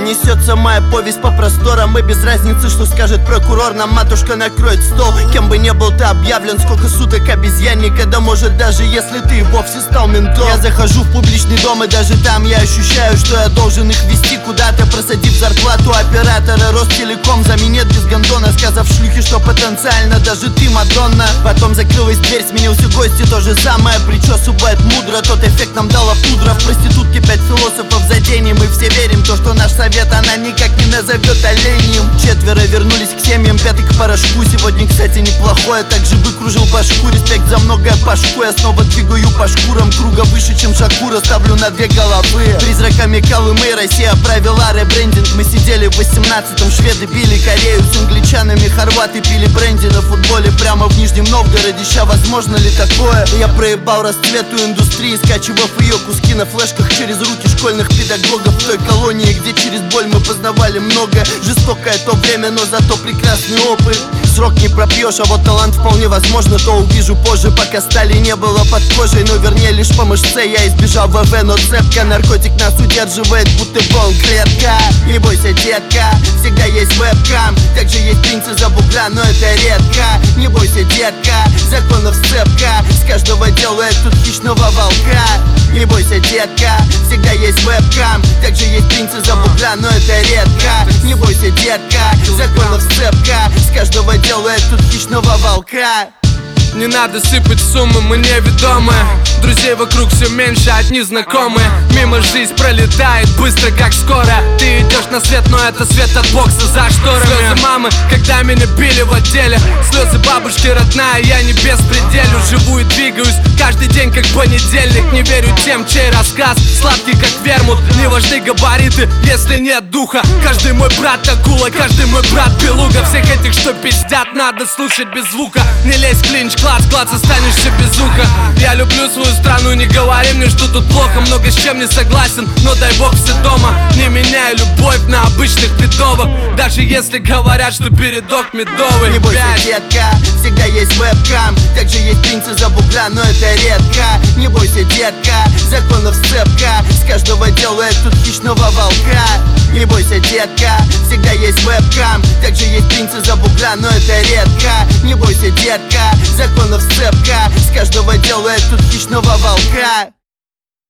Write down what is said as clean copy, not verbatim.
несется моя повесть по просторам, и без разницы, что скажет прокурор, нам матушка накроет стол. Кем бы ни был ты объявлен, сколько суток обезьянника, да может даже если ты вовсе стал ментом. Я захожу в публичный дом, и даже там я ощущаю, что я должен их вести куда-то, просадив зарплату оператора Ростелеком. За минет без гондона, сказав шлюхе, что потенциально даже ты Мадонна. Потом закрылась дверь, сменился гости, то же самое. Причесывает мудро, тот эффект нам дала пудра. В проститутке 5 философов за день, и мы все верим то, что наш совет она никак не назовет оленем. 4 вернулись к семьям, 5 к порошку. Сегодня, кстати, неплохое, также выкружил башку. Респект за многое пашку, я снова двигаю по шкурам. Круга выше, чем Шакура, ставлю на 2 головы. Призраками Колымы Россия провела ребрендинг. Мы сидели в 18-м, шведы били Корею с англичанами, хорваты пили бренди на футболе прямо в Нижнем Новгороде. Ща возможно ли такое? Я проебал расцвету индустрии, скачивав ее куски на флешках через руки школьных педагогов в той колонии, где через боль мы познавали многое. Жестокое то время, но зато прекрасный опыт. Срок не пропьешь, а вот талант вполне возможно, то увижу позже, пока стали не было под кожей. Но вернее лишь по мышце я избежал ВВ, но цепка. Наркотик нас удерживает, будто бон клетка. Не бойся, детка, всегда есть вебкам. Также есть принцы за бугра, но это редко. Не бойся, детка, законов сцепка. С каждого делает тут хищного волка. Не бойся, детка, всегда есть вебкам. Также есть принцы за бугра, но это редко. Не бойся, детка, законов сцепка. С каждого делает тут хищного волка. Не надо сыпать суммы, мы неведомы. Друзей вокруг все меньше, одни знакомые. Мимо жизнь пролетает быстро, как скоро. Ты идешь на свет, но это свет от бокса за шторами. Слезы мамы, когда меня били в отделе. Слезы бабушки родная, я не беспределю. Живу и двигаюсь каждый день, как понедельник. Не верю тем, чей рассказ сладкий, как вермут. Не важны габариты, если нет духа. Каждый мой брат акула, каждый мой брат белуга. Всех этих, что пиздят, надо слушать без звука. Не лезь в клинч, клац, останешься без уха. Я люблю свою страну, не говори мне, что тут плохо. Много с чем не согласен, но дай бог все дома. Не меняю любовь на обычных бедовок, даже если говорят, что передок медовый. Не бойся, детка, всегда есть вебкам. Также есть принцы за бугра, но это редко. Не бойся, детка, законов сцепка. С каждого делает тут хищного волка. Не бойся, детка, всегда есть вебкам. Также есть принцы за бугра, но это редко. Не бойся, детка, законов сцепка. С каждого делает тут хищного волка.